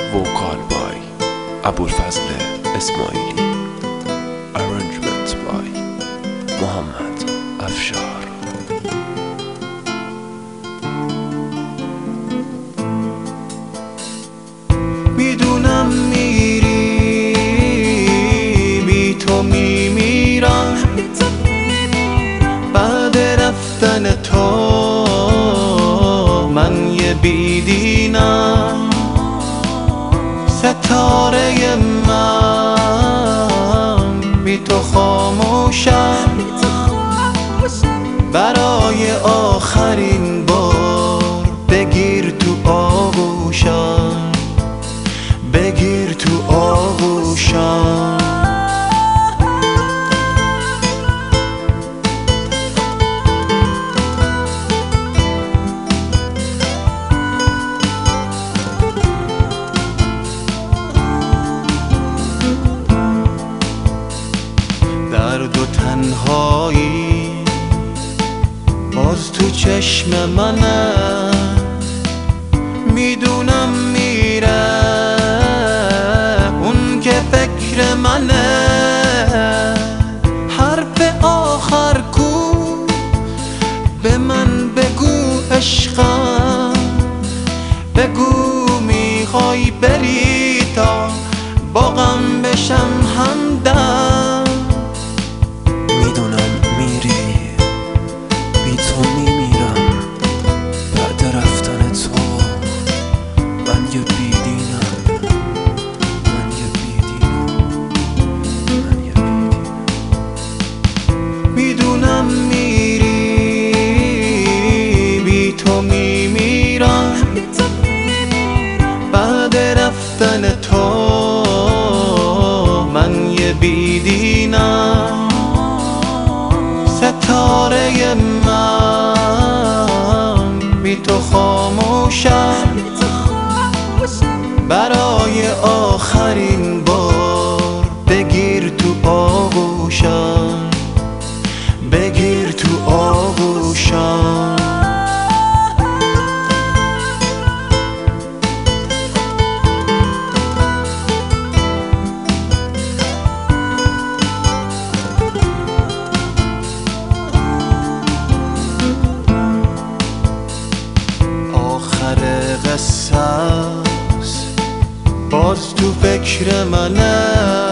Vocal by ابوالفضل اسماعیلی. Arrangement by محمد افشار. میدونم میری، بی تو میمیرم. بعد رفتن تو من یه بیدینم. ستاره من بی تو خاموشم. برای آخرین بار بگیر تو آغوشم، بگیر تو آغوشم. درد و تنهایی باز تو چشم منه. میدونم میره اون که فکر منه. حرف آخر کو به من بگو عشقم، بگو میخوای بری تا با غم بشم همدم. میدونم میری، بی تو میمیرم. بعد رفتن تو من یه بیدینم، من یه بیدینم، من یه بیدینم. میدونم میری، بی تو میمیرم. بعد رفتن تو من یه بیدینم. ستاره من بی تو خاموشم. برای آخرین بار بگیر تو آغوشم، بگیر تو آغوشم. قصه باز تو فکر منه.